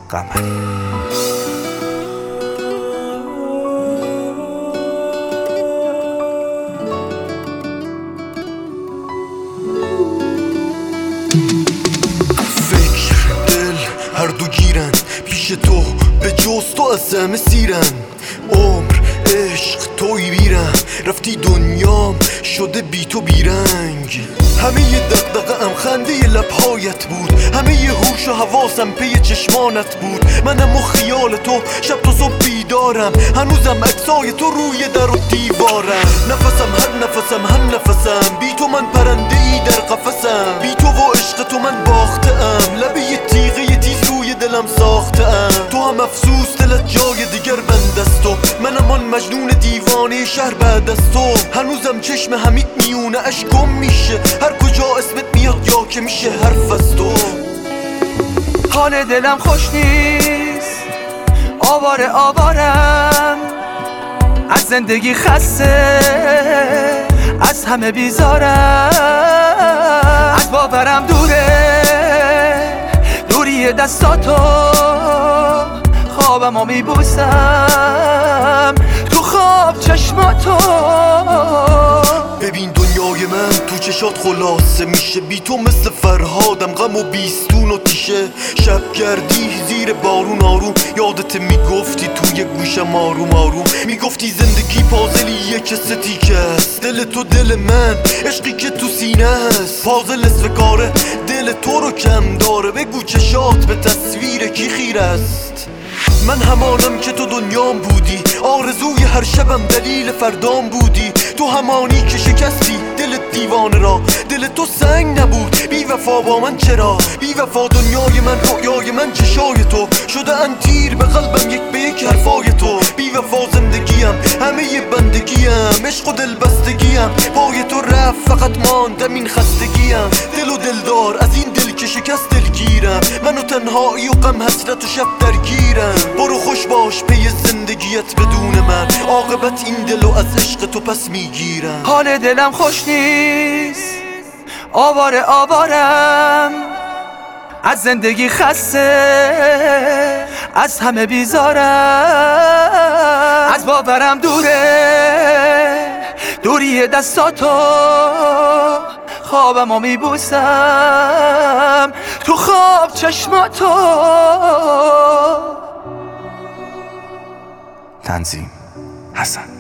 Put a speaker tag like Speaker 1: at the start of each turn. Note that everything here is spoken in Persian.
Speaker 1: قمری.
Speaker 2: فکر دل هر دو گیرن پیش تو، به جز تو از همه سیرن. عمر عشق توی بیرم، رفتی دنیام شده بی تو بیرنگ. همه ی دقدقه ام خنده ی لبهایت بود، همه ی هوش و حواسم پی چشمانت بود. منم و خیال تو شب تا صبح بیدارم، هنوزم عکسای تو روی در و دیوارم. نفسم هر نفسم هم نفسم، بی تو من پرنده ای در قفسم. بی تو و عشق تو من باخته ام، لبه ی تیغه ی تیز روی دلم ساخته ام. تو هم افسوس دلت جای دیگر بند است، تو منم آن مجنون دیوانه شهر بعد از تو. هنوزم چشم حمید میونه اش گم میشه، هر کجا اسمت میاد یا که میشه حرف از تو.
Speaker 3: حال دلم خوش نیست، آوارم از زندگی خسته، از همه بیزارم، از باورم دوری دستاتو، خوابمو میبوسم تو خواب چشماتو.
Speaker 2: ببین دنیای من تو چشات خلاصه میشه، بی تو مثل فرهادم غم و بیستون و تیشه. شب گردی زیر بارون آروم، یادت میگفتی توی گوشم آروم آروم. میگفتی زندگی پازلیه که ستیکه است، دل تو دل من، عشقی که تو سینه است. پازل نصف کاره دل تو رو کم داره، بگو چشات به تصویر کی خیره است. من همانم که تو دنیام بودی، آرزوی هر شبم دلیل فردام بودی. تو همانی که شکستی دل دیوانه را، دل تو سنگ نبود بی وفا با من چرا؟ بی وفا دنیای من، رویای من چشای تو شده ان تیر به قلبم یک به یک حرفای تو. بی وفا زندگیم همه ی بندگیم، عشق و دل بستگیم پای تو رفت، فقط ماندم این خستگیم. دل و دلدار از این دل که شکست دلگیرم، منو تنهایی و غم حسرت و شب درگیرم. برو خوش باش پی زندگیت بدون من، عاقبت این دلو از عشق تو پس میگیرم.
Speaker 3: حال دلم خوش نیست، آوارم از زندگی خسته، از همه بیزارم، از باورم دوری دستاتو، خوابمو میبوسم تو خواب چشماتو.
Speaker 1: تنظیم حسن.